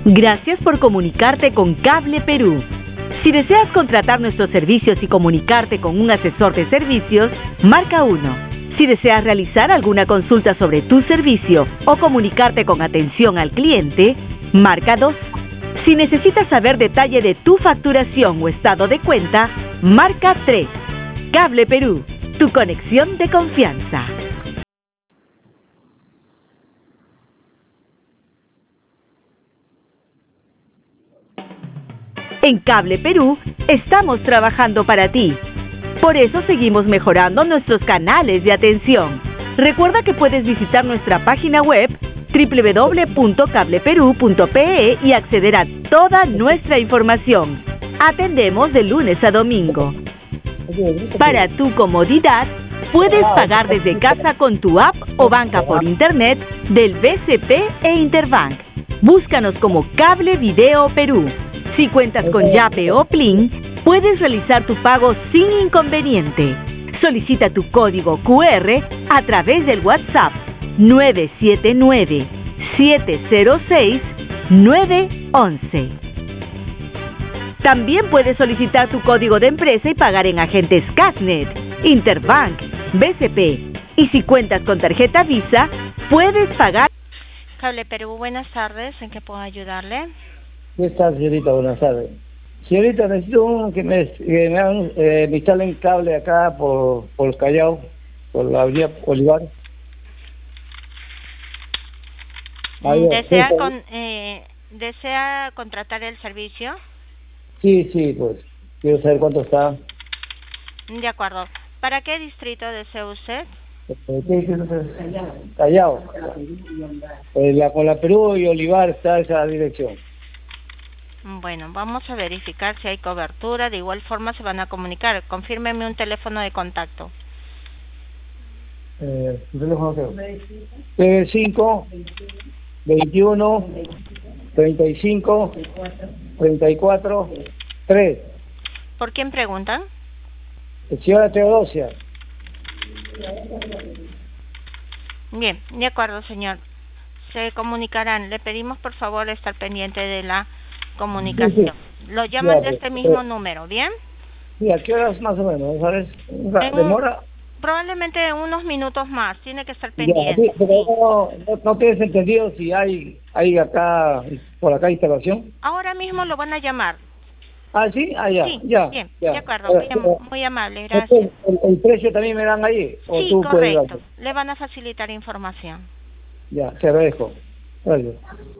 Gracias por comunicarte con Cable Perú. Si deseas contratar nuestros servicios y comunicarte con un asesor de servicios, marca 1. Si deseas realizar alguna consulta sobre tu servicio o comunicarte con atención al cliente, marca 2. Si necesitas saber detalle de tu facturación o estado de cuenta, marca 3. Cable Perú, tu conexión de confianza. En Cable Perú estamos trabajando para ti. Por eso seguimos mejorando nuestros canales de atención. Recuerda que puedes visitar nuestra página web www.cableperu.pe y acceder a toda nuestra información. Atendemos de lunes a domingo. Para tu comodidad, puedes pagar desde casa con tu app o banca por internet del BCP e Interbank. Búscanos como Cable Video Perú. Si cuentas con Yape o Plin, puedes realizar tu pago sin inconveniente. Solicita tu código QR a través del WhatsApp 979-706-911. También puedes solicitar tu código de empresa y pagar en agentes Casnet, Interbank, BCP. Y si cuentas con tarjeta Visa, puedes pagar. Cable Perú, buenas tardes. ¿En qué puedo ayudarle? ¿Qué tal, señorita? Buenas tardes. Señorita, necesito que me instalen cable acá por el Callao, por la avenida Olivar. ¿Desea contratar el servicio? Sí, pues. Quiero saber cuánto está. De acuerdo. ¿Para qué distrito desea usted? Callao. Con la Perú y Olivar está esa dirección. Bueno, vamos a verificar si hay cobertura. De igual forma se van a comunicar. Confírmeme un teléfono de contacto. ¿Un teléfono qué? 5 21 35 34 3. ¿Por quién preguntan? Señora Teodosia. Bien, de acuerdo, señor. Se comunicarán. Le pedimos por favor estar pendiente de la comunicación. Sí. Lo llaman de este mismo número, ¿bien? Sí, ¿a qué horas más o menos? ¿Sabes? ¿Demora? Probablemente unos minutos más. Tiene que estar pendiente. Sí, pero no tienes entendido si hay acá, por acá instalación. Ahora mismo lo van a llamar. Ah, ¿sí? Ah, ya. Sí, ya, bien, ya. de acuerdo. Muy amable, gracias. ¿El precio también me dan ahí? ¿O Sí, tú correcto. puedes? Le van a facilitar información. Ya, te agradezco. Gracias.